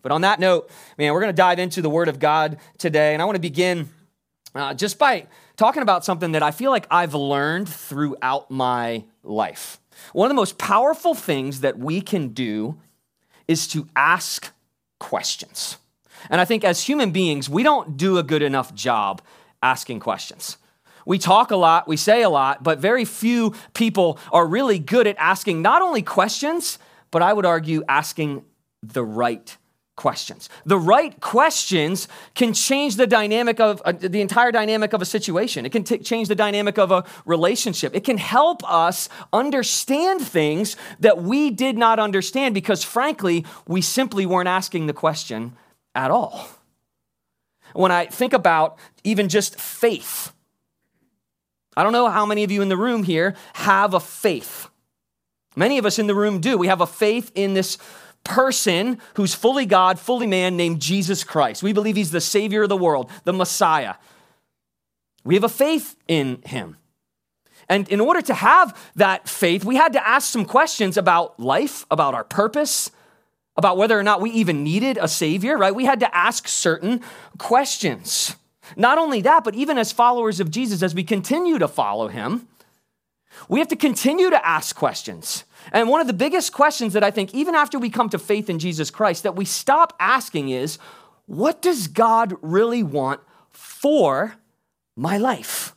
But on that note, man, we're going to dive into the Word of God today. And I want to begin just by talking about something that I feel like I've learned throughout my life. One of the most powerful things that we can do is to ask questions. And I think as human beings, we don't do a good enough job asking questions. We talk a lot, we say a lot, but very few people are really good at asking not only questions, but I would argue asking the right questions. The right questions can change the dynamic of the entire dynamic of a situation. It can change the dynamic of a relationship. It can help us understand things that we did not understand because, frankly, we simply weren't asking the question at all. When I think about even just faith, I don't know how many of you in the room here have a faith. Many of us in the room do. We have a faith in this person who's fully God, fully man, named Jesus Christ. We believe he's the Savior of the world, the Messiah. We have a faith in him. And in order to have that faith, we had to ask some questions about life, about our purpose, about whether or not we even needed a Savior, right? We had to ask certain questions. Not only that, but even as followers of Jesus, as we continue to follow him, we have to continue to ask questions. And one of the biggest questions that I think, even after we come to faith in Jesus Christ, that we stop asking is, what does God really want for my life?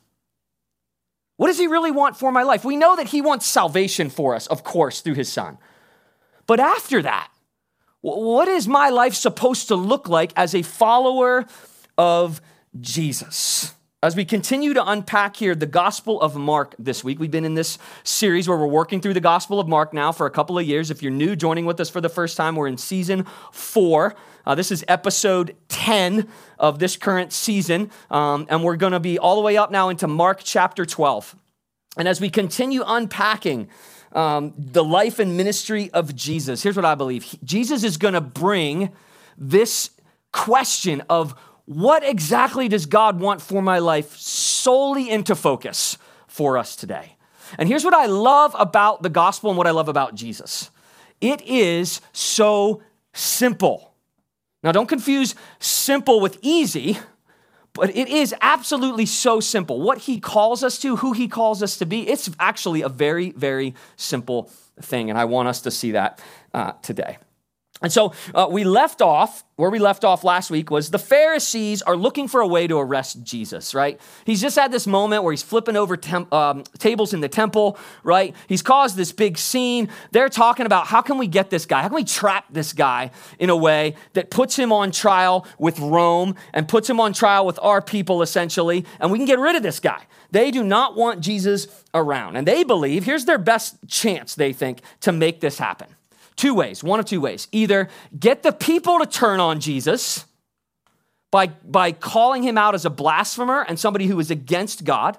What does he really want for my life? We know that he wants salvation for us, of course, through his son. But after that, what is my life supposed to look like as a follower of Jesus? As we continue to unpack here the Gospel of Mark this week, we've been in this series where we're working through the Gospel of Mark now for a couple of years. If you're new, joining with us for the first time, we're in season 4. This is episode 10 of this current season, and we're going to be all the way up now into Mark chapter 12. And as we continue unpacking the life and ministry of Jesus, here's what I believe. Jesus is going to bring this question of what exactly does God want for my life solely into focus for us today. And here's what I love about the gospel and what I love about Jesus. It is so simple. Now, don't confuse simple with easy, but it is absolutely so simple. What he calls us to, who he calls us to be, it's actually a very, very simple thing, and I want us to see that today. And so where we left off last week was the Pharisees are looking for a way to arrest Jesus, right? He's just had this moment where he's flipping over tables in the temple, right? He's caused this big scene. They're talking about how can we get this guy? How can we trap this guy in a way that puts him on trial with Rome and puts him on trial with our people, essentially, and we can get rid of this guy. They do not want Jesus around. And they believe, here's their best chance, they think, to make this happen. One of two ways. Either get the people to turn on Jesus by calling him out as a blasphemer and somebody who is against God,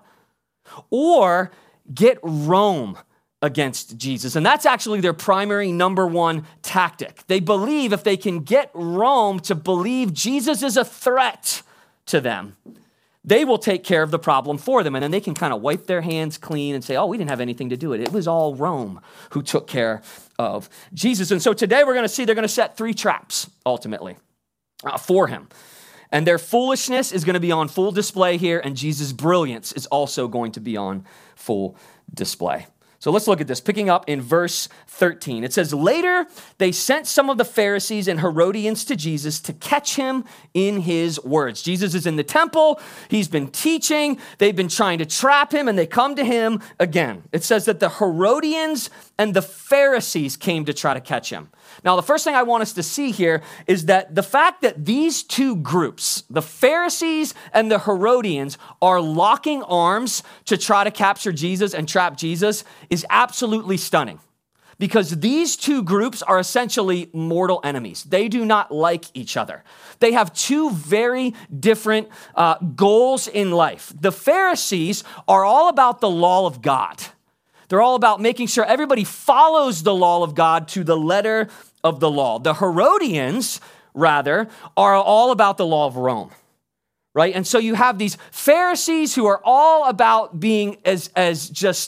or get Rome against Jesus. And that's actually their primary number one tactic. They believe if they can get Rome to believe Jesus is a threat to them, they will take care of the problem for them. And then they can kind of wipe their hands clean and say, oh, we didn't have anything to do with it. It was all Rome who took care of Jesus. And so today we're going to see they're going to set 3 traps, ultimately, for him. And their foolishness is going to be on full display here, and Jesus' brilliance is also going to be on full display. So let's look at this, picking up in verse 13. It says, later they sent some of the Pharisees and Herodians to Jesus to catch him in his words. Jesus is in the temple. He's been teaching. They've been trying to trap him, and they come to him again. It says that the Herodians and the Pharisees came to try to catch him. Now, the first thing I want us to see here is that the fact that these two groups, the Pharisees and the Herodians, are locking arms to try to capture Jesus and trap Jesus is absolutely stunning. Because these two groups are essentially mortal enemies. They do not like each other. They have two very different goals in life. The Pharisees are all about the law of God. They're all about making sure everybody follows the law of God to the letter of the law. The Herodians, rather, are all about the law of Rome, right? And so you have these Pharisees who are all about being as just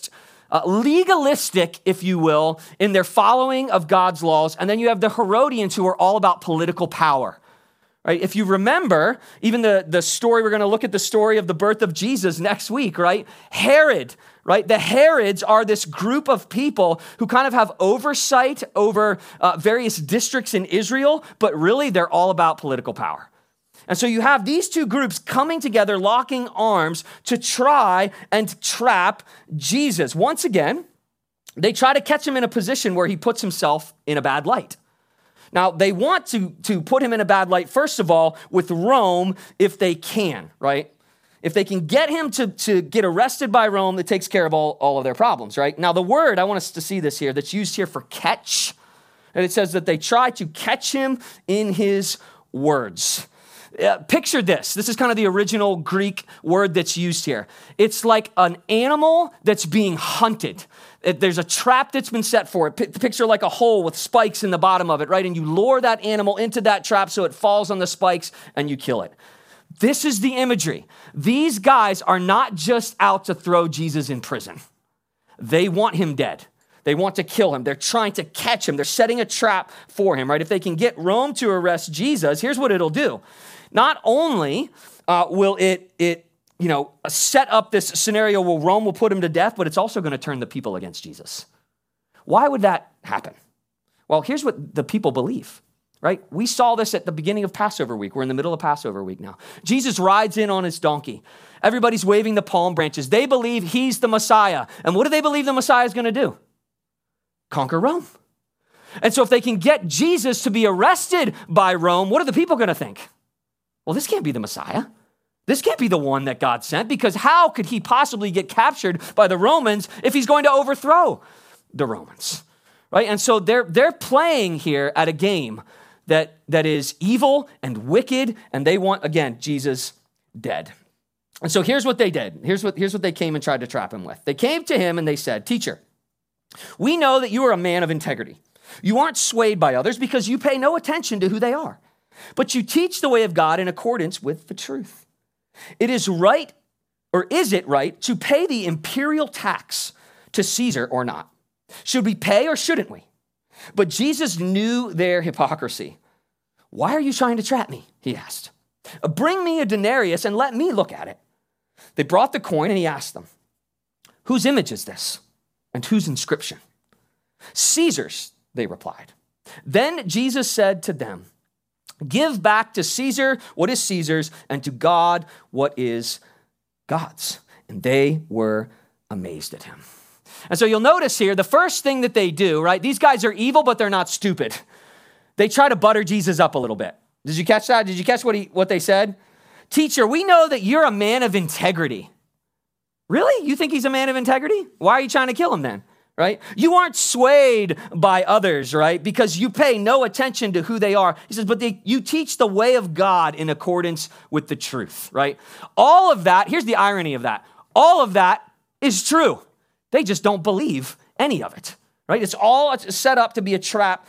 legalistic, if you will, in their following of God's laws. And then you have the Herodians who are all about political power. Right? If you remember, even the story, we're going to look at the story of the birth of Jesus next week, right? Herod, right? The Herods are this group of people who kind of have oversight over various districts in Israel, but really they're all about political power. And so you have these two groups coming together, locking arms to try and trap Jesus. Once again, they try to catch him in a position where he puts himself in a bad light. Now, they want to put him in a bad light, first of all, with Rome, if they can, right? If they can get him to get arrested by Rome, that takes care of all of their problems, right? Now, the word, I want us to see this here, that's used here for catch, and it says that they try to catch him in his words. Picture this. This is kind of the original Greek word that's used here. It's like an animal that's being hunted. There's a trap that's been set for it. Picture like a hole with spikes in the bottom of it, right? And you lure that animal into that trap so it falls on the spikes and you kill it. This is the imagery. These guys are not just out to throw Jesus in prison. They want him dead. They want to kill him. They're trying to catch him. They're setting a trap for him, right? If they can get Rome to arrest Jesus, here's what it'll do. Not only will it set up this scenario where Rome will put him to death, but it's also going to turn the people against Jesus. Why would that happen? Well, here's what the people believe, right? We saw this at the beginning of Passover week. We're in the middle of Passover week now. Jesus rides in on his donkey. Everybody's waving the palm branches. They believe he's the Messiah. And what do they believe the Messiah is going to do? Conquer Rome. And so if they can get Jesus to be arrested by Rome, what are the people going to think? Well, this can't be the Messiah. This can't be the one that God sent, because how could he possibly get captured by the Romans if he's going to overthrow the Romans, right? And so they're playing here at a game that is evil and wicked, and they want, again, Jesus dead. And so here's what they did. Here's what they came and tried to trap him with. They came to him and they said, "Teacher, we know that you are a man of integrity. You aren't swayed by others because you pay no attention to who they are, but you teach the way of God in accordance with the truth. Is it right to pay the imperial tax to Caesar or not? Should we pay or shouldn't we?" But Jesus knew their hypocrisy. "Why are you trying to trap me?" he asked. "Bring me a denarius and let me look at it." They brought the coin and he asked them, "Whose image is this and whose inscription?" "Caesar's," they replied. Then Jesus said to them, "Give back to Caesar what is Caesar's, and to God what is God's." And they were amazed at him. And so you'll notice here, the first thing that they do, right? These guys are evil, but they're not stupid. They try to butter Jesus up a little bit. Did you catch that? Did you catch what they said? "Teacher, we know that you're a man of integrity." Really? You think he's a man of integrity? Why are you trying to kill him then? Right? "You aren't swayed by others," right? "Because you pay no attention to who they are." He says, "But you teach the way of God in accordance with the truth," right? All of that, here's the irony of that. All of that is true. They just don't believe any of it, right? It's all set up to be a trap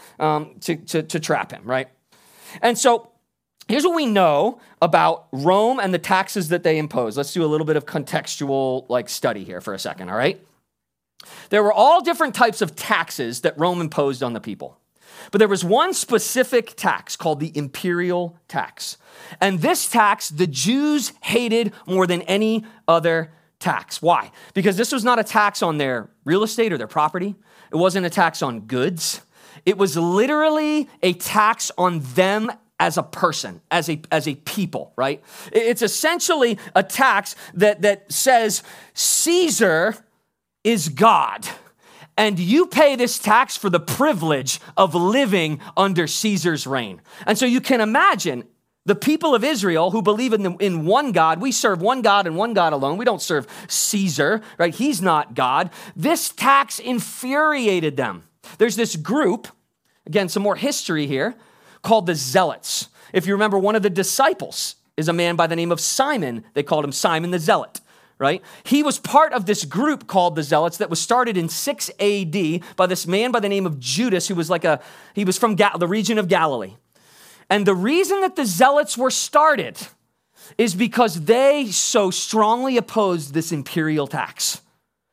to trap him, right? And so here's what we know about Rome and the taxes that they impose. Let's do a little bit of contextual study here for a second, all right? There were all different types of taxes that Rome imposed on the people. But there was one specific tax called the imperial tax. And this tax, the Jews hated more than any other tax. Why? Because this was not a tax on their real estate or their property. It wasn't a tax on goods. It was literally a tax on them as a person, as a people, right? It's essentially a tax that says Caesar is God, and you pay this tax for the privilege of living under Caesar's reign. And so you can imagine the people of Israel who believe in one God. We serve one God and one God alone. We don't serve Caesar, right? He's not God. This tax infuriated them. There's this group, again, some more history here, called the Zealots. If you remember, one of the disciples is a man by the name of Simon. They called him Simon the Zealot. Right? He was part of this group called the Zealots that was started in 6 AD by this man by the name of Judas, who was he was from the region of Galilee. And the reason that the Zealots were started is because they so strongly opposed this imperial tax.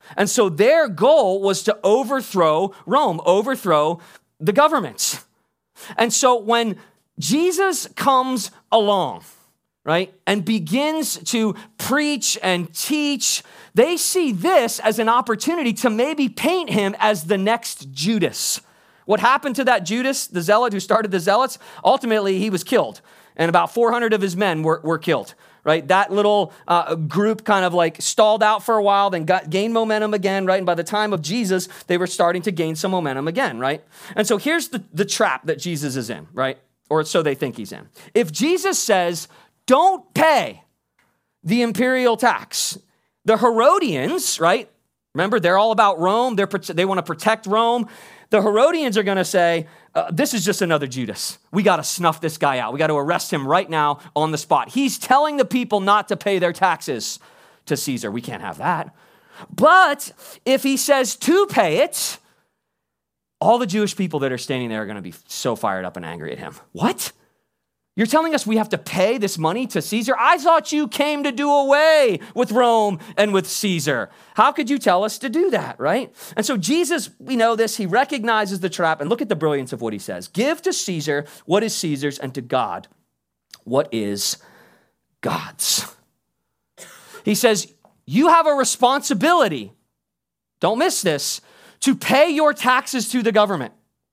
And so their goal was to overthrow Rome, overthrow the government. And so when Jesus comes along, right, and begins to preach and teach, they see this as an opportunity to maybe paint him as the next Judas. What happened to that Judas, the zealot who started the zealots? Ultimately, he was killed, and about 400 of his men were killed, right? That little group kind of like stalled out for a while, then gained momentum again, right? And by the time of Jesus, they were starting to gain some momentum again, right? And so here's the trap that Jesus is in, right? Or so they think he's in. If Jesus says, don't pay the imperial tax, the Herodians, right? Remember, they're all about Rome. They want to protect Rome. The Herodians are going to say, this is just another Judas. We got to snuff this guy out. We got to arrest him right now on the spot. He's telling the people not to pay their taxes to Caesar. We can't have that. But if he says to pay it, all the Jewish people that are standing there are going to be so fired up and angry at him. What? You're telling us we have to pay this money to Caesar? I thought you came to do away with Rome and with Caesar. How could you tell us to do that, right? And so Jesus, we know this, he recognizes the trap, and look at the brilliance of what he says. Give to Caesar what is Caesar's, and to God what is God's. He says, you have a responsibility, don't miss this, to pay your taxes to the government.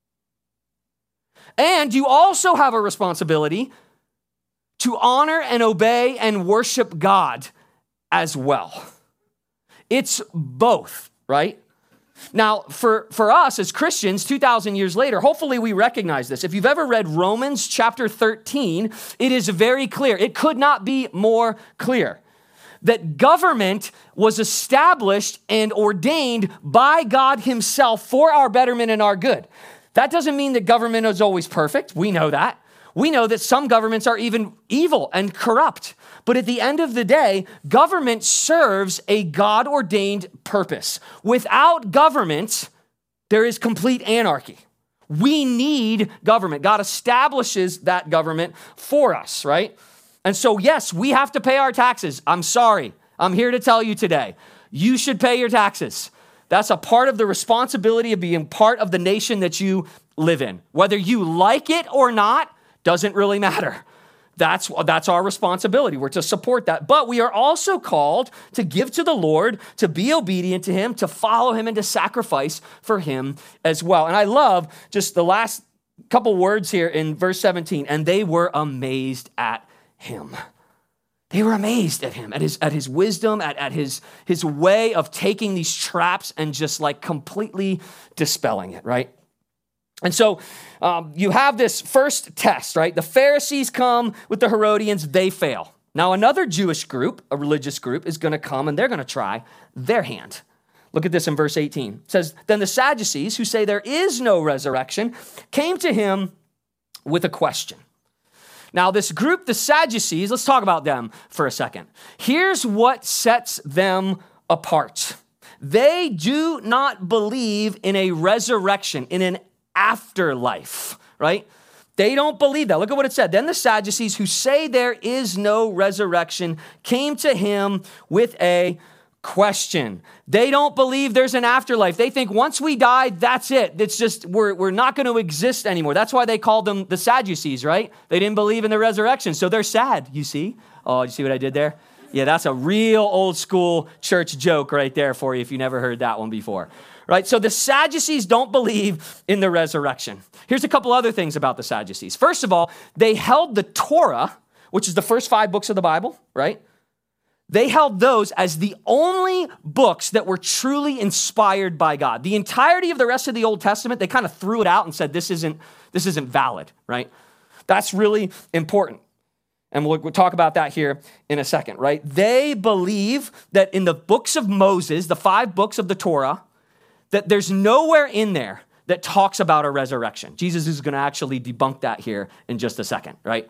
And you also have a responsibility to honor and obey and worship God as well. It's both, right? Now, for us as Christians, 2,000 years later, hopefully we recognize this. If you've ever read Romans chapter 13, it is very clear. It could not be more clear that government was established and ordained by God himself for our betterment and our good. That doesn't mean that government is always perfect. We know that. We know that some governments are even evil and corrupt. But at the end of the day, government serves a God-ordained purpose. Without government, there is complete anarchy. We need government. God establishes that government for us, right? And so, yes, we have to pay our taxes. I'm sorry. I'm here to tell you today, you should pay your taxes. That's a part of the responsibility of being part of the nation that you live in. Whether you like it or not, doesn't really matter. That's our responsibility. We're to support that. But we are also called to give to the Lord, to be obedient to him, to follow him, and to sacrifice for him as well. And I love just the last couple words here in verse 17. And they were amazed at him. They were amazed at him, at his wisdom, at his way of taking these traps and just like completely dispelling it, right? And so you have this first test, right? The Pharisees come with the Herodians, they fail. Now another Jewish group, a religious group, is going to come and they're going to try their hand. Look at this in verse 18. It says, then the Sadducees, who say there is no resurrection, came to him with a question. Now, this group, the Sadducees, let's talk about them for a second. Here's what sets them apart. They do not believe in a resurrection, in an afterlife, right? They don't believe that. Look at what it said. Then the Sadducees, who say there is no resurrection, came to him with a question. They don't believe there's an afterlife. They think once we die, that's it. It's just, we're not going to exist anymore. That's why they called them the Sadducees, right? They didn't believe in the resurrection. So they're sad, you see? Oh, you see what I did there? Yeah, that's a real old school church joke right there for you if you never heard that one before. Right? So the Sadducees don't believe in the resurrection. Here's a couple other things about the Sadducees. First of all, they held the Torah, which is the first 5 books of the Bible, right? They held those as the only books that were truly inspired by God. The entirety of the rest of the Old Testament, they kind of threw it out and said, this isn't valid, right? That's really important. And we'll talk about that here in a second, right? They believe that in the books of Moses, the 5 books of the Torah, that there's nowhere in there that talks about a resurrection. Jesus is going to actually debunk that here in just a second, right?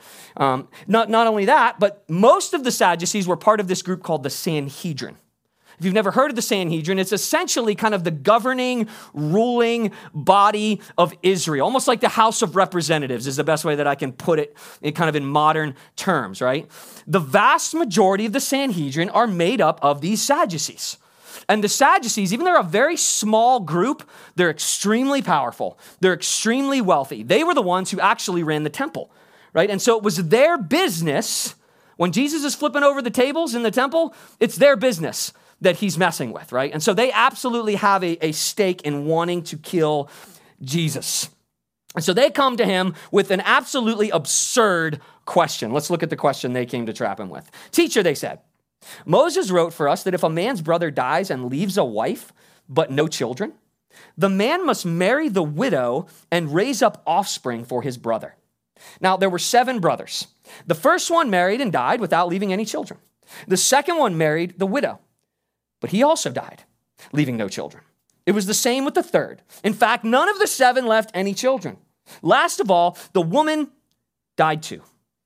Not only that, but most of the Sadducees were part of this group called the Sanhedrin. If you've never heard of the Sanhedrin, it's essentially kind of the governing, ruling body of Israel, almost like the House of Representatives is the best way that I can put it in modern terms, right? The vast majority of the Sanhedrin are made up of these Sadducees. And the Sadducees, even though they're a very small group, they're extremely powerful. They're extremely wealthy. They were the ones who actually ran the temple, right? And so it was their business. When Jesus is flipping over the tables in the temple, it's their business that he's messing with, right? And so they absolutely have a stake in wanting to kill Jesus. And so they come to him with an absolutely absurd question. Let's look at the question they came to trap him with. Teacher, they said, Moses wrote for us that if a man's brother dies and leaves a wife but no children, the man must marry the widow and raise up offspring for his brother. Now, there were 7 brothers. The first one married and died without leaving any children. The second one married the widow, but he also died, leaving no children. It was the same with the third. In fact, none of the 7 left any children. Last of all, the woman died too.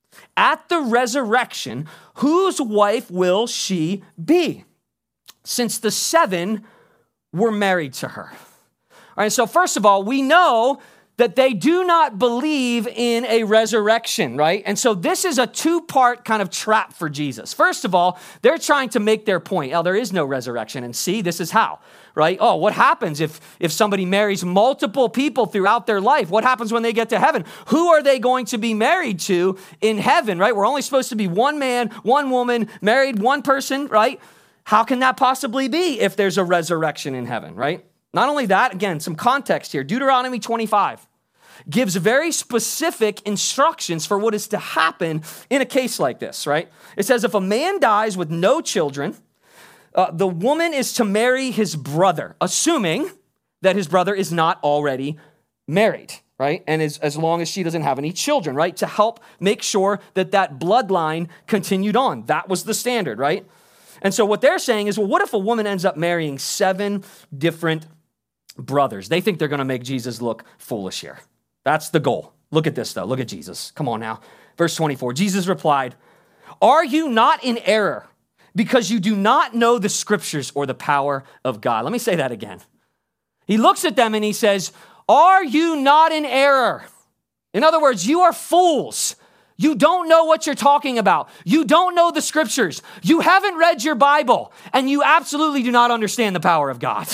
At the resurrection, whose wife will she be? Since the 7 were married to her. All right, so first of all, we know that they do not believe in a resurrection, right? And so this is a 2-part kind of trap for Jesus. First of all, they're trying to make their point. Oh, there is no resurrection. And see, this is how, right? Oh, what happens if somebody marries multiple people throughout their life? What happens when they get to heaven? Who are they going to be married to in heaven, right? We're only supposed to be one man, one woman, married, one person, right? How can that possibly be if there's a resurrection in heaven, right? Not only that, again, some context here. Deuteronomy 25 gives very specific instructions for what is to happen in a case like this, right? It says, if a man dies with no children, the woman is to marry his brother, assuming that his brother is not already married, right? And as long as she doesn't have any children, right? To help make sure that that bloodline continued on. That was the standard, right? And so what they're saying is, well, what if a woman ends up marrying 7 different brothers? They think they're going to make Jesus look foolish here. That's the goal. Look at this, though. Look at Jesus. Come on now. Verse 24, Jesus replied, are you not in error because you do not know the scriptures or the power of God? Let me say that again. He looks at them and he says, are you not in error? In other words, you are fools. You don't know what you're talking about. You don't know the scriptures. You haven't read your Bible, and you absolutely do not understand the power of God.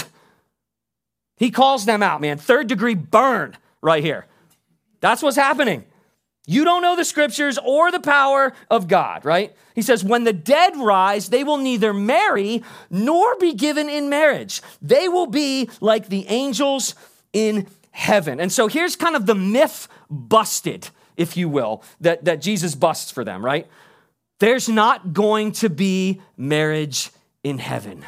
He calls them out, man. 3rd-degree burn right here. That's what's happening. You don't know the scriptures or the power of God, right? He says, when the dead rise, they will neither marry nor be given in marriage. They will be like the angels in heaven. And so here's kind of the myth busted, if you will, that Jesus busts for them, right? There's not going to be marriage in heaven.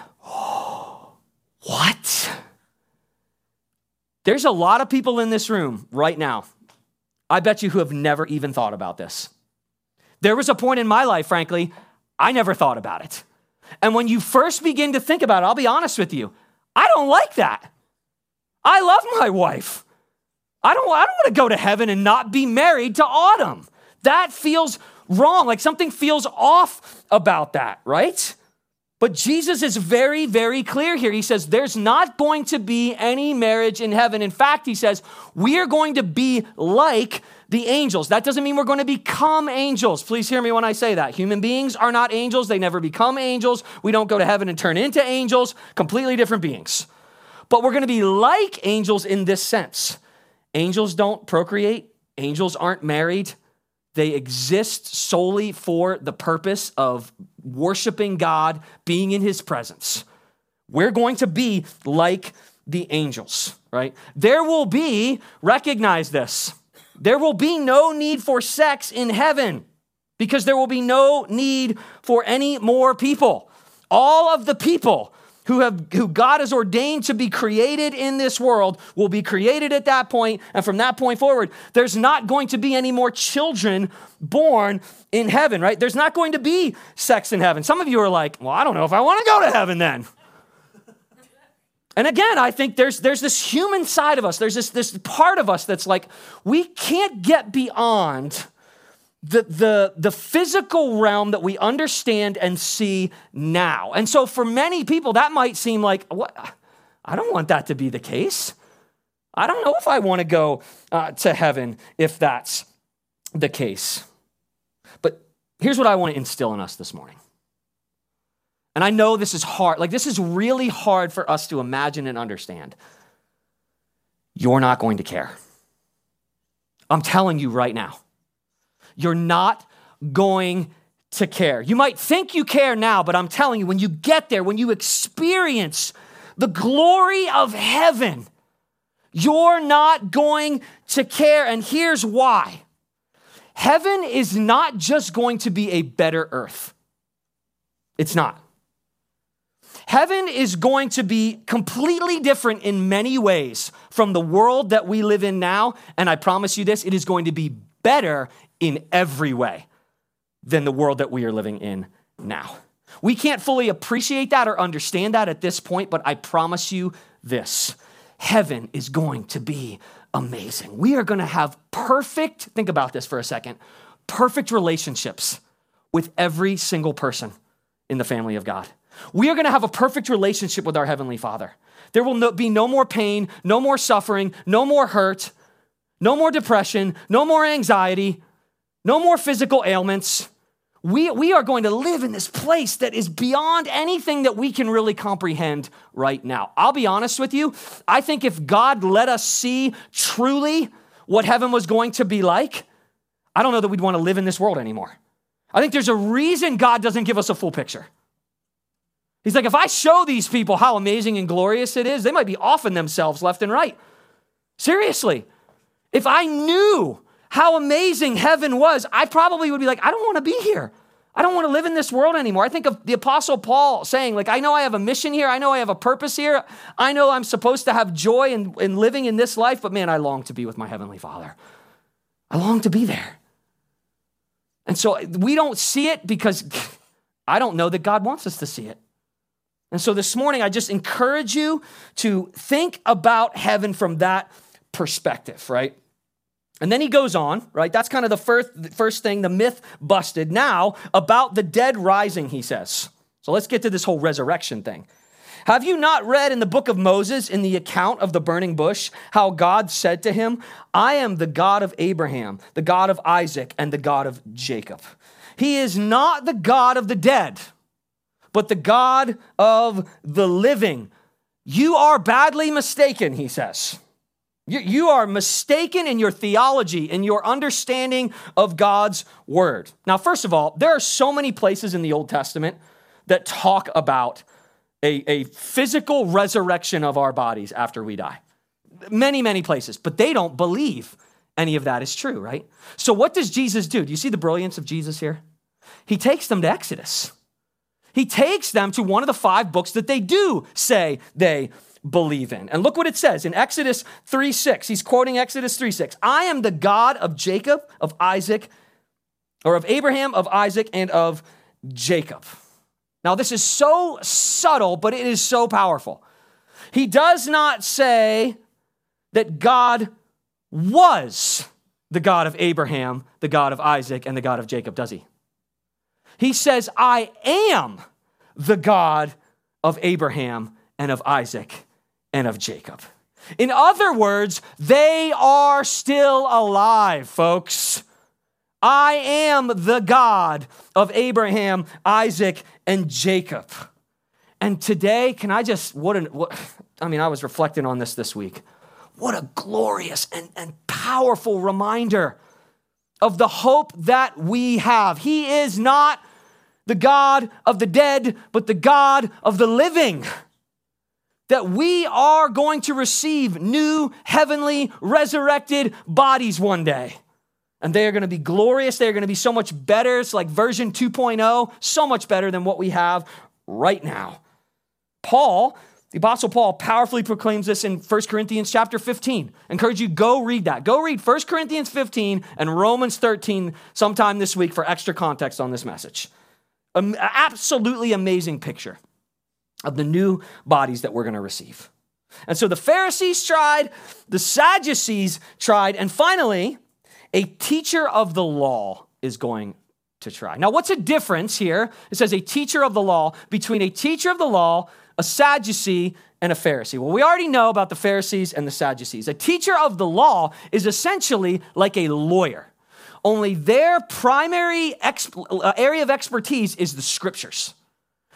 What? There's a lot of people in this room right now, I bet you, who have never even thought about this. There was a point in my life, frankly, I never thought about it. And when you first begin to think about it, I'll be honest with you, I don't like that. I love my wife. I don't want to go to heaven and not be married to Autumn. That feels wrong. Like something feels off about that, right? But Jesus is very, very clear here. He says, there's not going to be any marriage in heaven. In fact, he says, we are going to be like the angels. That doesn't mean we're going to become angels. Please hear me when I say that. Human beings are not angels. They never become angels. We don't go to heaven and turn into angels. Completely different beings. But we're going to be like angels in this sense. Angels don't procreate. Angels aren't married. They exist solely for the purpose of worshiping God, being in his presence. We're going to be like the angels, right? There will be, recognize this, there will be no need for sex in heaven because there will be no need for any more people. All of the people who God has ordained to be created in this world will be created at that point. And from that point forward, there's not going to be any more children born in heaven, right? There's not going to be sex in heaven. Some of you are like, well, I don't know if I want to go to heaven then. And again, I think there's this human side of us. There's this part of us that's like, we can't get beyond the physical realm that we understand and see now. And so for many people, that might seem like, what? I don't want that to be the case. I don't know if I want to go to heaven if that's the case. But here's what I want to instill in us this morning. and I know this is hard, like this is really hard for us to imagine and understand. You're not going to care. I'm telling you right now, you're not going to care. You might think you care now, but I'm telling you, when you get there, when you experience the glory of heaven, you're not going to care. And here's why. Heaven is not just going to be a better earth. It's not. Heaven is going to be completely different in many ways from the world that we live in now. And I promise you this, it is going to be better in every way than the world that we are living in now. We can't fully appreciate that or understand that at this point, but I promise you this, heaven is going to be amazing. We are going to have think about this for a second, perfect relationships with every single person in the family of God. We are going to have a perfect relationship with our Heavenly Father. There will be no more pain, no more suffering, no more hurt, no more depression, no more anxiety, no more physical ailments. We are going to live in this place that is beyond anything that we can really comprehend right now. I'll be honest with you. I think if God let us see truly what heaven was going to be like, I don't know that we'd want to live in this world anymore. I think there's a reason God doesn't give us a full picture. He's like, if I show these people how amazing and glorious it is, they might be offing themselves left and right. Seriously. If I knew how amazing heaven was, I probably would be like, I don't want to be here. I don't want to live in this world anymore. I think of the Apostle Paul saying, like, I know I have a mission here. I know I have a purpose here. I know I'm supposed to have joy in living in this life, but man, I long to be with my Heavenly Father. I long to be there. And so we don't see it because I don't know that God wants us to see it. And so this morning, I just encourage you to think about heaven from that perspective, right? And then he goes on, right? That's kind of the first thing, the myth busted. Now, about the dead rising, he says. So let's get to this whole resurrection thing. Have you not read in the book of Moses, in the account of the burning bush, how God said to him, I am the God of Abraham, the God of Isaac, and the God of Jacob. He is not the God of the dead, but the God of the living. You are badly mistaken, he says. You are mistaken in your theology, in your understanding of God's word. Now, first of all, there are so many places in the Old Testament that talk about a physical resurrection of our bodies after we die. Many, many places, but they don't believe any of that is true, right? So what does Jesus do? Do you see the brilliance of Jesus here? He takes them to Exodus. He takes them to one of the 5 books that they do say they believe in. And look what it says in Exodus 3:6. He's quoting Exodus 3:6. I am the God of Jacob, of Isaac, or of Abraham, of Isaac, and of Jacob. Now, this is so subtle, but it is so powerful. He does not say that God was the God of Abraham, the God of Isaac, and the God of Jacob, does he? He says, I am the God of Abraham and of Isaac and of Jacob. In other words, they are still alive, folks. I am the God of Abraham, Isaac, and Jacob. And today, can I just, I was reflecting on this week. What a glorious and powerful reminder of the hope that we have. He is not the God of the dead, but the God of the living. That we are going to receive new, heavenly, resurrected bodies one day. And they are going to be glorious. They are going to be so much better. It's like version 2.0, so much better than what we have right now. Paul, the Apostle Paul, powerfully proclaims this in 1 Corinthians chapter 15. I encourage you, go read that. Go read 1 Corinthians 15 and Romans 13 sometime this week for extra context on this message. An absolutely amazing picture of the new bodies that we're going to receive. And so the Pharisees tried, the Sadducees tried, and finally, a teacher of the law is going to try. Now, what's a difference here? It says a teacher of the law between a teacher of the law, a Sadducee, and a Pharisee. Well, we already know about the Pharisees and the Sadducees. A teacher of the law is essentially like a lawyer. Only their primary area of expertise is the scriptures.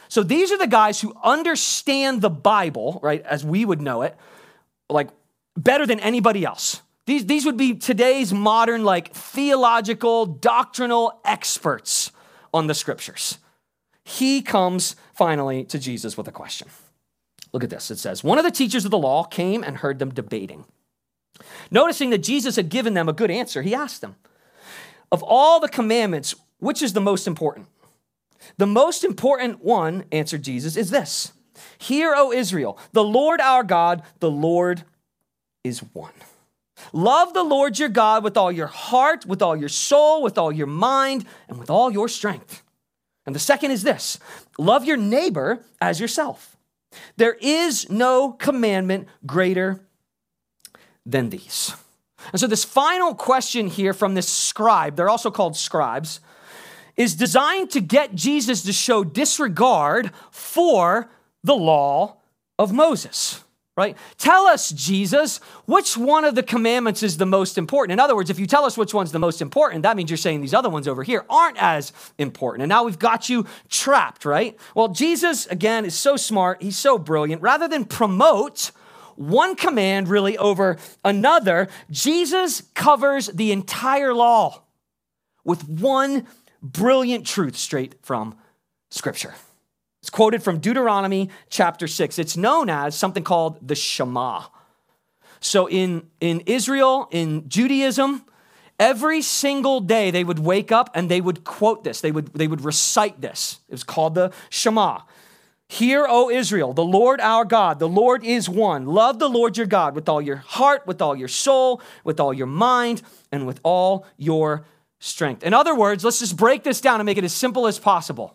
So these are the guys who understand the Bible, right, as we would know it, like better than anybody else. These would be today's modern, like theological, doctrinal experts on the scriptures. He comes finally to Jesus with a question. Look at this. It says, one of the teachers of the law came and heard them debating. Noticing that Jesus had given them a good answer, he asked them, of all the commandments, which is the most important? The most important one, answered Jesus, is this. Hear, O Israel, the Lord our God, the Lord is one. Love the Lord your God with all your heart, with all your soul, with all your mind, and with all your strength. And the second is this, love your neighbor as yourself. There is no commandment greater than these. And so this final question here from this scribe, they're also called scribes, is designed to get Jesus to show disregard for the law of Moses. Right? Tell us, Jesus, which one of the commandments is the most important? In other words, if you tell us which one's the most important, that means you're saying these other ones over here aren't as important. And now we've got you trapped, right? Well, Jesus, again, is so smart. He's so brilliant. Rather than promote one command really over another, Jesus covers the entire law with one brilliant truth straight from Scripture. It's quoted from Deuteronomy chapter 6. It's known as something called the Shema. So in Israel, in Judaism, every single day they would wake up and they would quote this. They would recite this. It was called the Shema. Hear, O Israel, the Lord our God, the Lord is one. Love the Lord your God with all your heart, with all your soul, with all your mind, and with all your strength. In other words, let's just break this down and make it as simple as possible.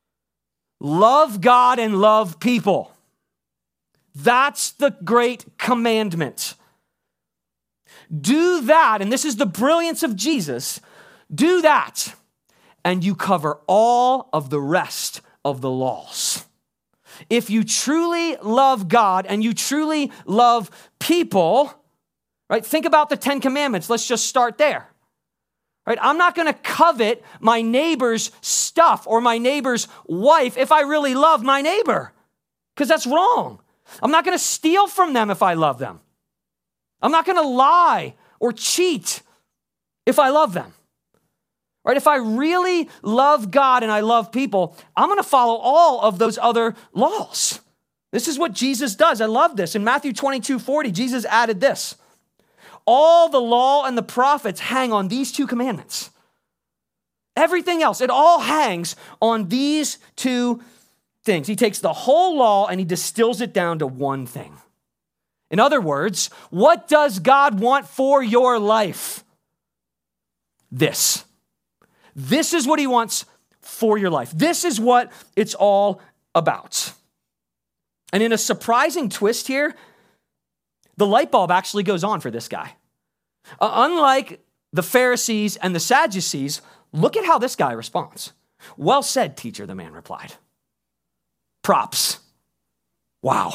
Love God and love people. That's the great commandment. Do that, and this is the brilliance of Jesus, do that, and you cover all of the rest of the laws. If you truly love God and you truly love people, right? Think about the 10 commandments. Let's just start there. Right? I'm not going to covet my neighbor's stuff or my neighbor's wife if I really love my neighbor, because that's wrong. I'm not going to steal from them if I love them. I'm not going to lie or cheat if I love them. Right? If I really love God and I love people, I'm going to follow all of those other laws. This is what Jesus does. I love this. In Matthew 22:40, Jesus added this. All the law and the prophets hang on these two commandments. Everything else, it all hangs on these two things. He takes the whole law and he distills it down to one thing. In other words, what does God want for your life? This. This is what he wants for your life. This is what it's all about. And in a surprising twist here, the light bulb actually goes on for this guy. Unlike the Pharisees and the Sadducees, look at how this guy responds. Well said, teacher, the man replied. Props. Wow.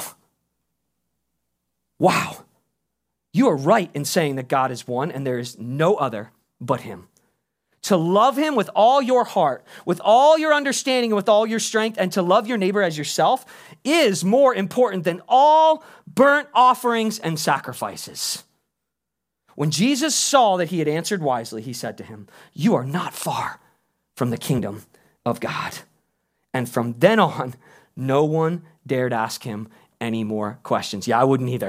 Wow. You are right in saying that God is one and there is no other but him. To love him with all your heart, with all your understanding, and with all your strength, and to love your neighbor as yourself is more important than all burnt offerings and sacrifices. When Jesus saw that he had answered wisely, he said to him, you are not far from the kingdom of God. And from then on, no one dared ask him any more questions. Yeah, I wouldn't either.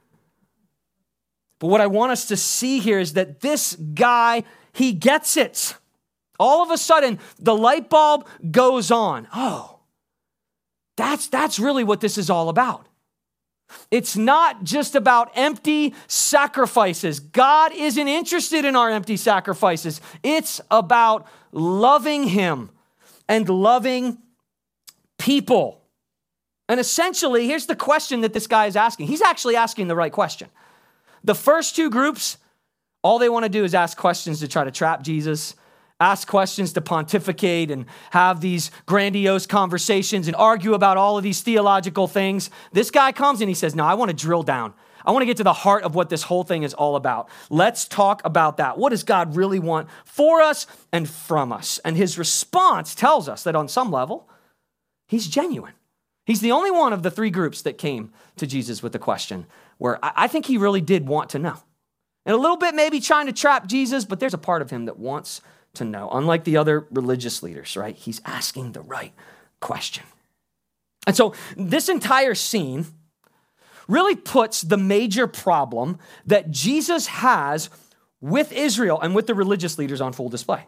But what I want us to see here is that this guy, he gets it. All of a sudden, the light bulb goes on. Oh, that's really what this is all about. It's not just about empty sacrifices. God isn't interested in our empty sacrifices. It's about loving him and loving people. And essentially, here's the question that this guy is asking. He's actually asking the right question. The first two groups, all they want to do is ask questions to try to trap Jesus, ask questions to pontificate and have these grandiose conversations and argue about all of these theological things. This guy comes and he says, no, I want to drill down. I want to get to the heart of what this whole thing is all about. Let's talk about that. What does God really want for us and from us? And his response tells us that on some level, He's genuine. He's the only one of the three groups that came to Jesus with the question where I think he really did want to know. And a little bit maybe trying to trap Jesus, but there's a part of him that wants to know. Unlike the other religious leaders, right? He's asking the right question. And so this entire scene really puts the major problem that Jesus has with Israel and with the religious leaders on full display.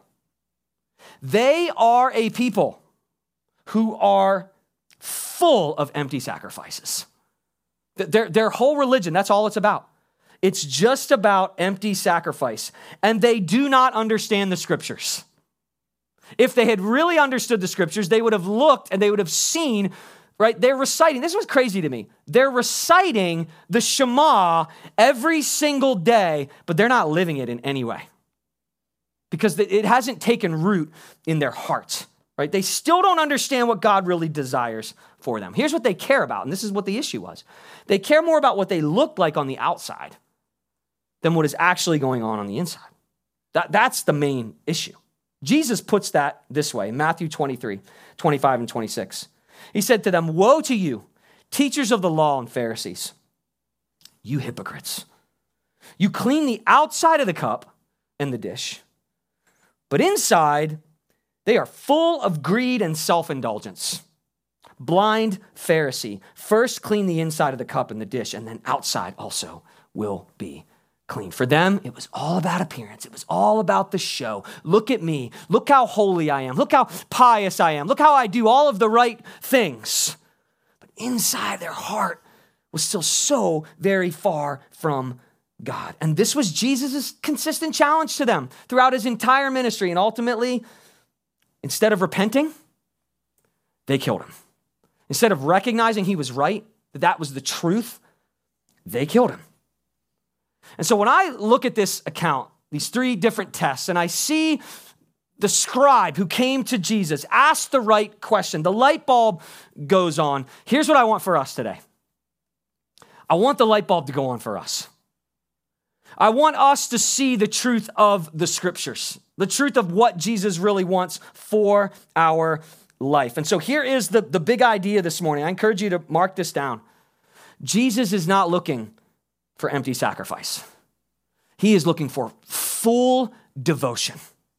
They are a people who are full of empty sacrifices. Their whole religion, that's all it's about. It's just about empty sacrifice. And they do not understand the scriptures. If they had really understood the scriptures, they would have looked and they would have seen, right? They're reciting, this was crazy to me. They're reciting the Shema every single day, but they're not living it in any way because it hasn't taken root in their hearts, right? They still don't understand what God really desires for them. Here's what they care about, and this is what the issue was. They care more about what they look like on the outside than what is actually going on the inside. That's the main issue. Jesus puts that this way, Matthew 23, 25 and 26. He said to them, "Woe to you, teachers of the law and Pharisees, you hypocrites. You clean the outside of the cup and the dish, but inside they are full of greed and self-indulgence. Blind Pharisee, first clean the inside of the cup and the dish, and then outside also will be clean." For them, it was all about appearance. It was all about the show. Look at me. Look how holy I am. Look how pious I am. Look how I do all of the right things. But inside their heart was still so very far from God. And this was Jesus' consistent challenge to them throughout his entire ministry. And ultimately, instead of repenting, they killed him. Instead of recognizing he was right, that was the truth, they killed him. And so when I look at this account, these three different tests, and I see the scribe who came to Jesus, asked the right question, the light bulb goes on. Here's what I want for us today. I want the light bulb to go on for us. I want us to see the truth of the scriptures, the truth of what Jesus really wants for our life. And so here is the big idea this morning. I encourage you to mark this down. Jesus is not looking for empty sacrifice. He is looking for full devotion.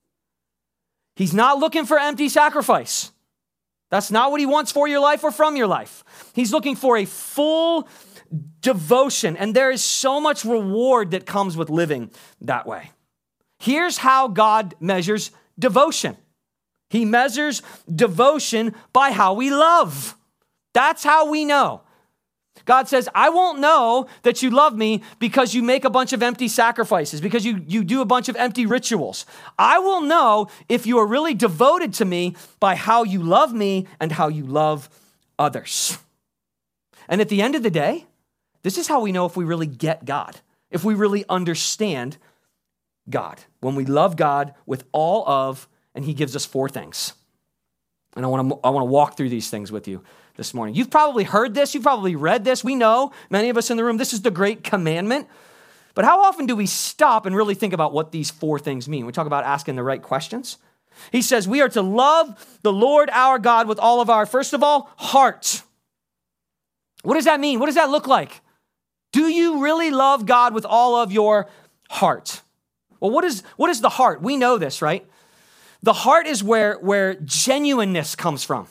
He's not looking for empty sacrifice. That's not what he wants for your life or from your life. He's looking for a full devotion, and there is so much reward that comes with living that way. Here's how God measures devotion. He measures devotion by how we love. That's how we know. God says, I won't know that you love me because you make a bunch of empty sacrifices, because you do a bunch of empty rituals. I will know if you are really devoted to me by how you love me and how you love others. And at the end of the day, this is how we know if we really get God, if we really understand God. When we love God with all of, and he gives us four things. And I want to walk through these things with you this morning. You've probably heard this. You've probably read this. We know, many of us in the room, this is the great commandment. But how often do we stop and really think about what these four things mean? We talk about asking the right questions. He says we are to love the Lord our God with all of our, first of all, heart. What does that mean? What does that look like? Do you really love God with all of your heart? Well, what is the heart? We know this, right? The heart is where genuineness comes from.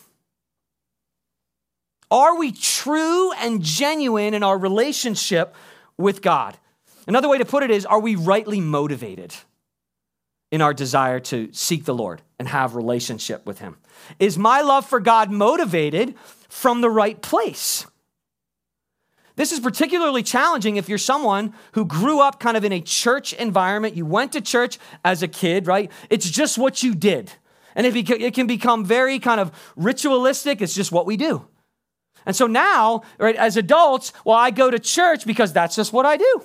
Are we true and genuine in our relationship with God? Another way to put it is, are we rightly motivated in our desire to seek the Lord and have relationship with him? Is my love for God motivated from the right place? This is particularly challenging if you're someone who grew up kind of in a church environment. You went to church as a kid, right? It's just what you did. And it can become very kind of ritualistic. It's just what we do. And so now, right, as adults, well, I go to church because that's just what I do.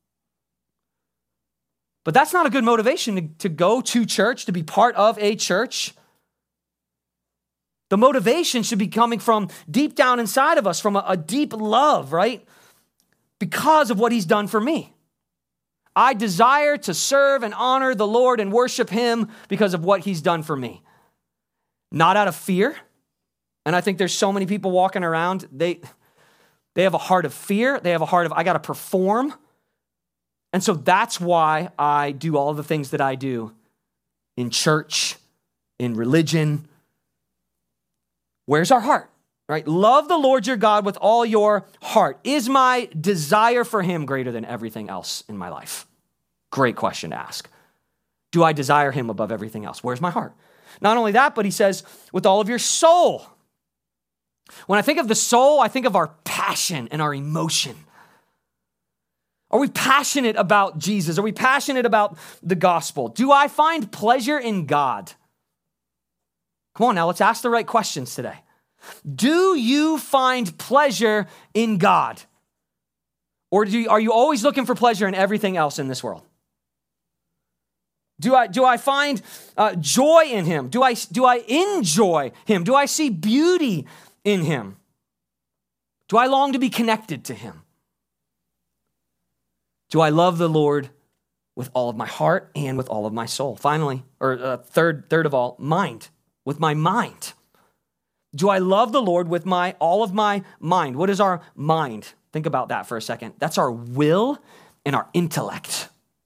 But that's not a good motivation to go to church, to be part of a church. The motivation should be coming from deep down inside of us, from a deep love, right? Because of what he's done for me. I desire to serve and honor the Lord and worship him because of what he's done for me. Not out of fear, And I think there's so many people walking around, they have a heart of fear. They have a heart of, I got to perform. And so that's why I do all the things that I do in church, in religion. Where's our heart? Right? Love the Lord your God with all your heart. Is my desire for him greater than everything else in my life? Great question to ask. Do I desire him above everything else? Where's my heart? Not only that, but he says, with all of your soul. When I think of the soul, I think of our passion and our emotion. Are we passionate about Jesus? Are we passionate about the gospel? Do I find pleasure in God? Come on now, let's ask the right questions today. Do you find pleasure in God? Or are you always looking for pleasure in everything else in this world? Do I find joy in him? Do I enjoy him? Do I see beauty in him? Do I long to be connected to him? Do I love the Lord with all of my heart and with all of my soul? Finally, or third of all, mind, with my mind. Do I love the Lord with all of my mind? What is our mind? Think about that for a second. That's our will and our intellect.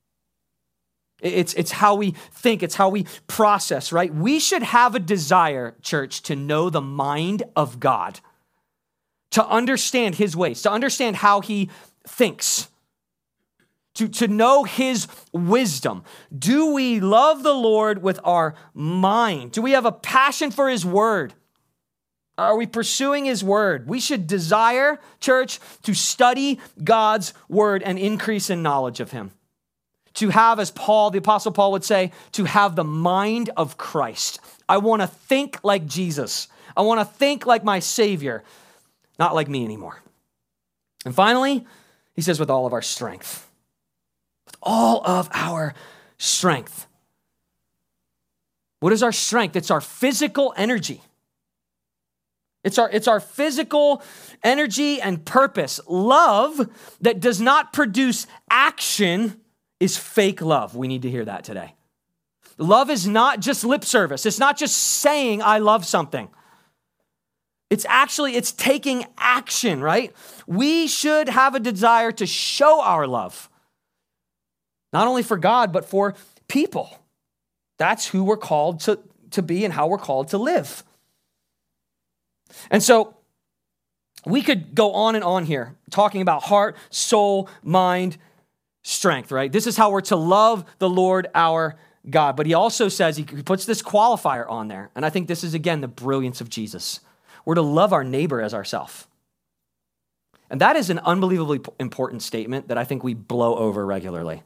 It's how we think. It's how we process, right? We should have a desire, church, to know the mind of God, to understand his ways, to understand how he thinks, to know his wisdom. Do we love the Lord with our mind? Do we have a passion for his word? Are we pursuing his word? We should desire, church, to study God's word and increase in knowledge of him. To have, as Paul, the Apostle Paul would say, to have the mind of Christ. I want to think like Jesus. I want to think like my Savior, not like me anymore. And finally, he says, with all of our strength. With all of our strength. What is our strength? It's our physical energy. It's our physical energy and purpose. Love that does not produce action is fake love. We need to hear that today. Love is not just lip service. It's not just saying I love something. It's taking action, right? We should have a desire to show our love, not only for God, but for people. That's who we're called to be and how we're called to live. And so we could go on and on here, talking about heart, soul, mind, strength, right? This is how we're to love the Lord our God. But he also says, he puts this qualifier on there. And I think this is, again, the brilliance of Jesus. We're to love our neighbor as ourselves. And that is an unbelievably important statement that I think we blow over regularly.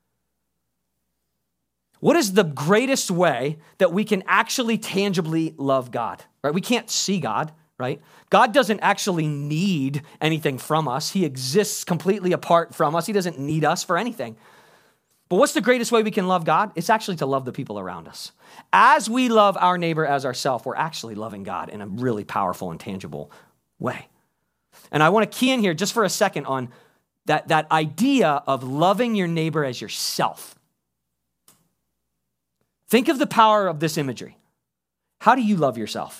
What is the greatest way that we can actually tangibly love God, right? We can't see God, right? God doesn't actually need anything from us. He exists completely apart from us. He doesn't need us for anything. But what's the greatest way we can love God? It's actually to love the people around us. As we love our neighbor as ourselves, we're actually loving God in a really powerful and tangible way. And I want to key in here just for a second on that idea of loving your neighbor as yourself. Think of the power of this imagery. How do you love yourself?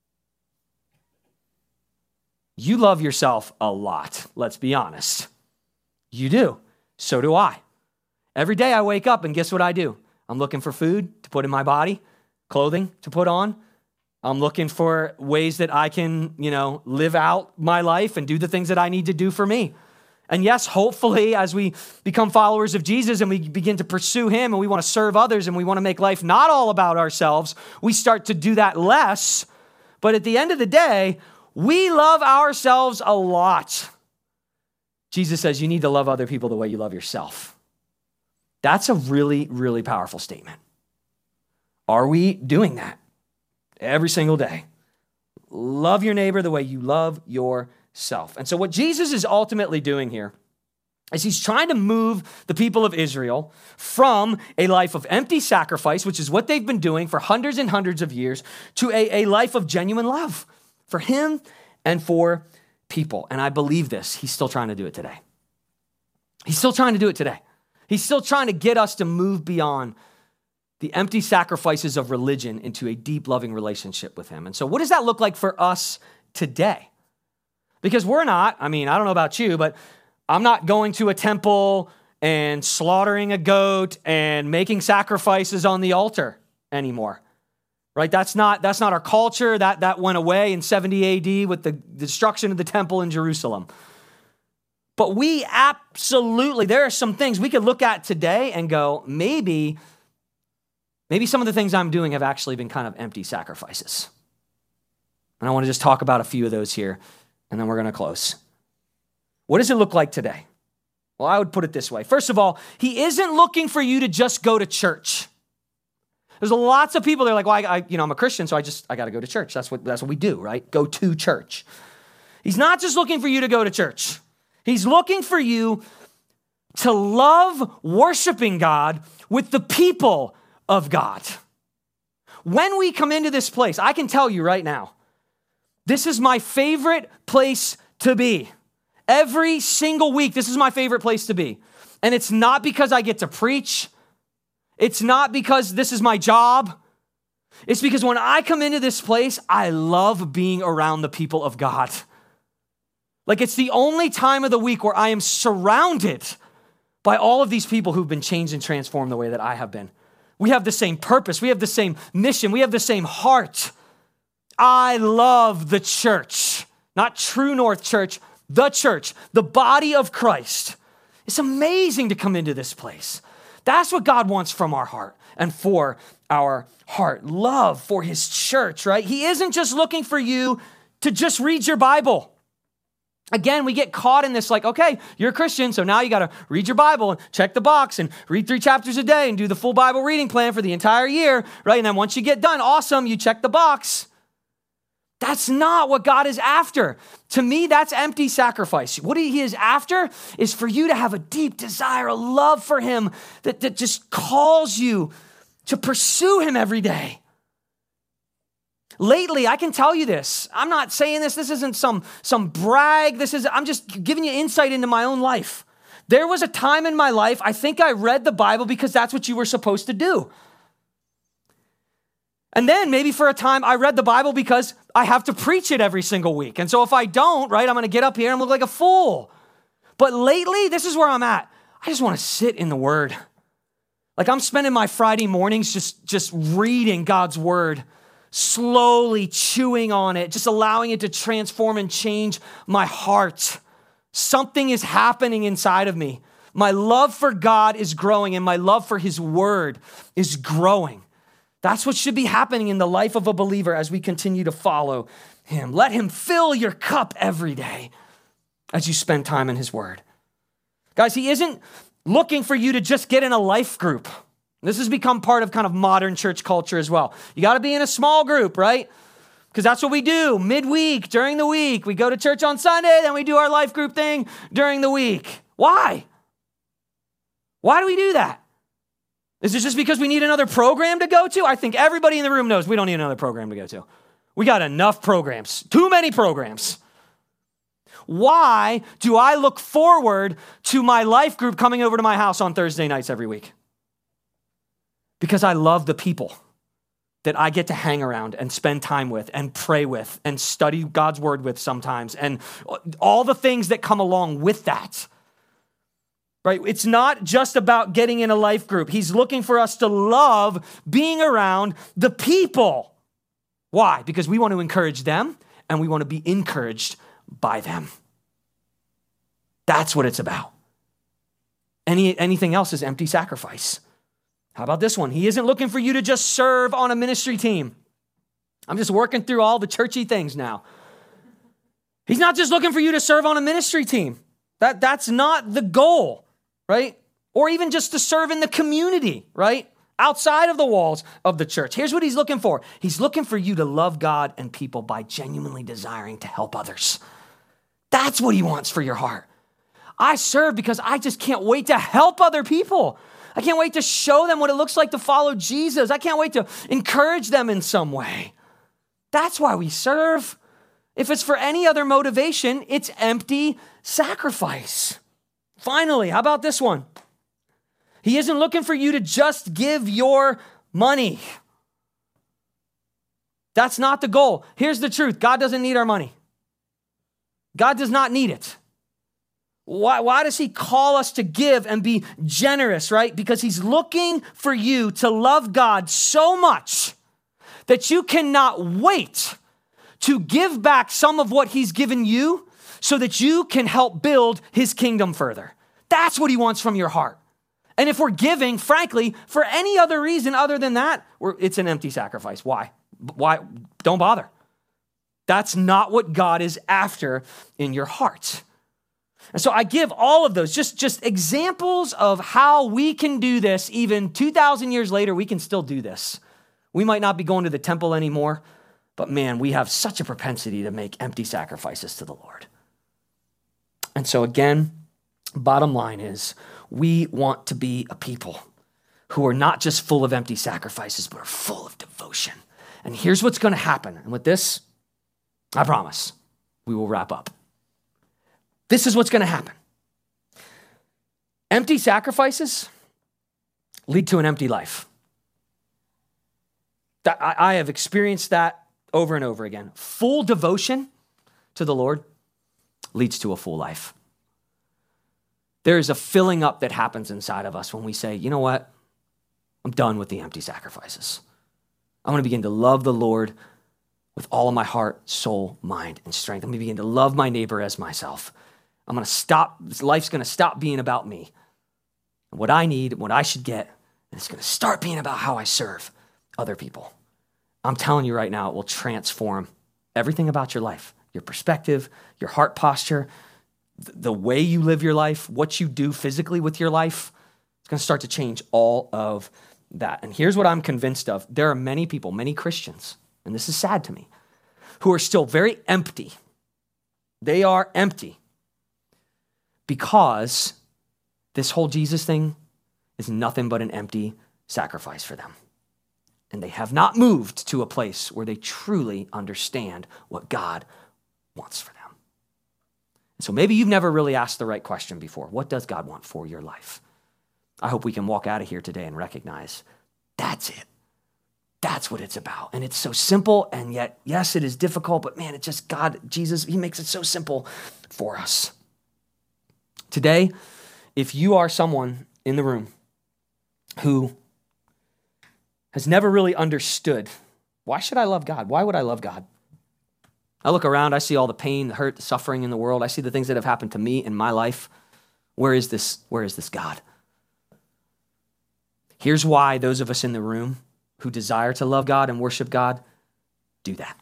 You love yourself a lot, let's be honest. You do. So do I. Every day I wake up and guess what I do? I'm looking for food to put in my body, clothing to put on. I'm looking for ways that I can, live out my life and do the things that I need to do for me. And yes, hopefully, as we become followers of Jesus and we begin to pursue him and we want to serve others and we want to make life not all about ourselves, we start to do that less. But at the end of the day, we love ourselves a lot. Jesus says you need to love other people the way you love yourself. That's a really, really powerful statement. Are we doing that every single day? Love your neighbor the way you love yourself. And so what Jesus is ultimately doing here is he's trying to move the people of Israel from a life of empty sacrifice, which is what they've been doing for hundreds and hundreds of years, to a life of genuine love for him and for people. And I believe this. He's still trying to do it today. He's still trying to do it today. He's still trying to get us to move beyond the empty sacrifices of religion into a deep, loving relationship with him. And so what does that look like for us today? Because we're not, I don't know about you, but I'm not going to a temple and slaughtering a goat and making sacrifices on the altar anymore, right? That's not our culture. That went away in 70 AD with the destruction of the temple in Jerusalem. But we absolutely, there are some things we could look at today and go, maybe some of the things I'm doing have actually been kind of empty sacrifices. And I want to just talk about a few of those here, and then we're going to close. What does it look like today? Well, I would put it this way. First of all, he isn't looking for you to just go to church. There's lots of people that are like, well, I'm a Christian, so I got to go to church. That's what we do, right? Go to church. He's not just looking for you to go to church. He's looking for you to love worshiping God with the people of God. When we come into this place, I can tell you right now, this is my favorite place to be. Every single week, this is my favorite place to be. And it's not because I get to preach. It's not because this is my job. It's because when I come into this place, I love being around the people of God. Like, it's the only time of the week where I am surrounded by all of these people who've been changed and transformed the way that I have been. We have the same purpose. We have the same mission. We have the same heart. I love the church, not True North Church, the church, the body of Christ. It's amazing to come into this place. That's what God wants from our heart and for our heart. Love for his church, right? He isn't just looking for you to just read your Bible. Again, we get caught in this like, okay, you're a Christian, so now you got to read your Bible and check the box and read 3 chapters a day and do the full Bible reading plan for the entire year, right? And then once you get done, awesome, you check the box. That's not what God is after. To me, that's empty sacrifice. What he is after is for you to have a deep desire, a love for him that just calls you to pursue him every day. Lately, I can tell you this. I'm not saying this. This isn't some brag. I'm just giving you insight into my own life. There was a time in my life, I think I read the Bible because that's what you were supposed to do. And then maybe for a time, I read the Bible because I have to preach it every single week. And so if I don't, right, I'm going to get up here and look like a fool. But lately, this is where I'm at. I just want to sit in the Word. Like, I'm spending my Friday mornings just reading God's Word, slowly chewing on it, just allowing it to transform and change my heart. Something is happening inside of me. My love for God is growing, and my love for his Word is growing. That's what should be happening in the life of a believer as we continue to follow him. Let him fill your cup every day as you spend time in his Word. Guys, he isn't looking for you to just get in a life group. This has become part of kind of modern church culture as well. You got to be in a small group, right? Because that's what we do midweek, during the week. We go to church on Sunday, then we do our life group thing during the week. Why? Why do we do that? Is it just because we need another program to go to? I think everybody in the room knows we don't need another program to go to. We got enough programs, too many programs. Why do I look forward to my life group coming over to my house on Thursday nights every week? Because I love the people that I get to hang around and spend time with and pray with and study God's Word with sometimes and all the things that come along with that. Right? It's not just about getting in a life group. He's looking for us to love being around the people. Why? Because we want to encourage them and we want to be encouraged by them. That's what it's about. Anything else is empty sacrifice. How about this one? He isn't looking for you to just serve on a ministry team. I'm just working through all the churchy things now. He's not just looking for you to serve on a ministry team. That's not the goal, right? Or even just to serve in the community, right? Outside of the walls of the church. Here's what he's looking for. He's looking for you to love God and people by genuinely desiring to help others. That's what he wants for your heart. I serve because I just can't wait to help other people. I can't wait to show them what it looks like to follow Jesus. I can't wait to encourage them in some way. That's why we serve. If it's for any other motivation, it's empty sacrifice. Finally, how about this one? He isn't looking for you to just give your money. That's not the goal. Here's the truth. God doesn't need our money. God does not need it. Why does he call us to give and be generous, right? Because he's looking for you to love God so much that you cannot wait to give back some of what he's given you so that you can help build his kingdom further. That's what he wants from your heart. And if we're giving, frankly, for any other reason other than that, it's an empty sacrifice. Why? Don't bother. That's not what God is after in your heart. And so I give all of those, just examples of how we can do this. Even 2,000 years later, we can still do this. We might not be going to the temple anymore, but man, we have such a propensity to make empty sacrifices to the Lord. And so again, bottom line is we want to be a people who are not just full of empty sacrifices, but are full of devotion. And here's what's going to happen. And with this, I promise we will wrap up. This is what's going to happen. Empty sacrifices lead to an empty life. I have experienced that over and over again. Full devotion to the Lord leads to a full life. There is a filling up that happens inside of us when we say, you know what? I'm done with the empty sacrifices. I'm going to begin to love the Lord with all of my heart, soul, mind, and strength. I'm going to begin to love my neighbor as myself. I'm going to stop, life's going to stop being about me, what I need, what I should get, and it's going to start being about how I serve other people. I'm telling you right now, it will transform everything about your life, your perspective, your heart posture, the way you live your life, what you do physically with your life. It's going to start to change all of that. And here's what I'm convinced of. There are many people, many Christians, and this is sad to me, who are still very empty. They are empty because this whole Jesus thing is nothing but an empty sacrifice for them. And they have not moved to a place where they truly understand what God wants for them. So maybe you've never really asked the right question before. What does God want for your life? I hope we can walk out of here today and recognize that's it. That's what it's about. And it's so simple, and yet, yes, it is difficult, but man, it's just God, Jesus, he makes it so simple for us. Today, if you are someone in the room who has never really understood, why should I love God? Why would I love God? I look around, I see all the pain, the hurt, the suffering in the world. I see the things that have happened to me in my life. Where is this God? Here's why those of us in the room who desire to love God and worship God do that.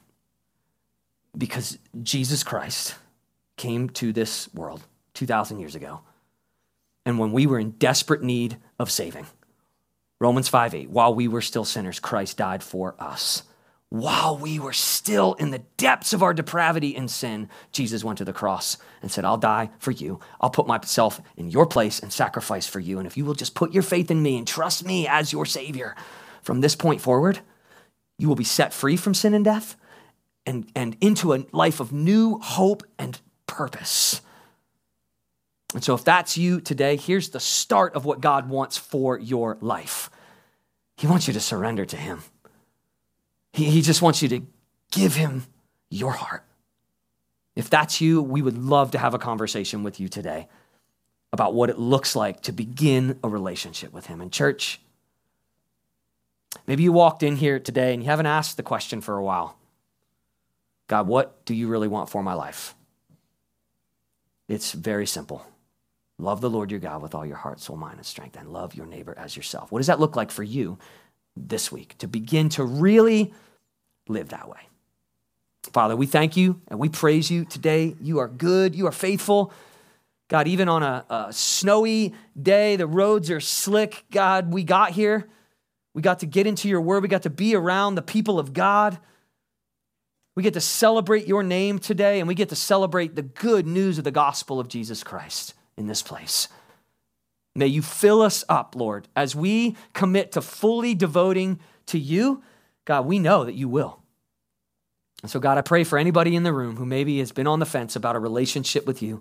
Because Jesus Christ came to this world 2,000 years ago. And when we were in desperate need of saving, Romans 5:8, while we were still sinners, Christ died for us. While we were still in the depths of our depravity and sin, Jesus went to the cross and said, I'll die for you. I'll put myself in your place and sacrifice for you. And if you will just put your faith in me and trust me as your Savior, from this point forward, you will be set free from sin and death and into a life of new hope and purpose. And so if that's you today, here's the start of what God wants for your life. He wants you to surrender to him. He just wants you to give him your heart. If that's you, we would love to have a conversation with you today about what it looks like to begin a relationship with him. And church, maybe you walked in here today and you haven't asked the question for a while. God, what do you really want for my life? It's very simple. Love the Lord your God with all your heart, soul, mind, and strength, and love your neighbor as yourself. What does that look like for you this week to begin to really live that way? Father, we thank you and we praise you today. You are good. You are faithful. God, even on a snowy day, the roads are slick. God, we got here. We got to get into your word. We got to be around the people of God. We get to celebrate your name today, and we get to celebrate the good news of the gospel of Jesus Christ in this place. May you fill us up, Lord, as we commit to fully devoting to you. God, we know that you will. And so, God, I pray for anybody in the room who maybe has been on the fence about a relationship with you,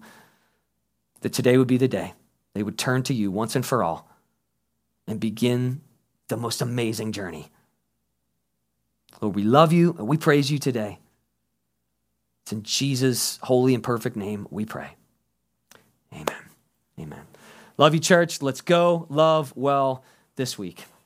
that today would be the day they would turn to you once and for all and begin the most amazing journey. Lord, we love you and we praise you today. It's in Jesus' holy and perfect name we pray. Amen. Amen. Love you, church. Let's go love well this week.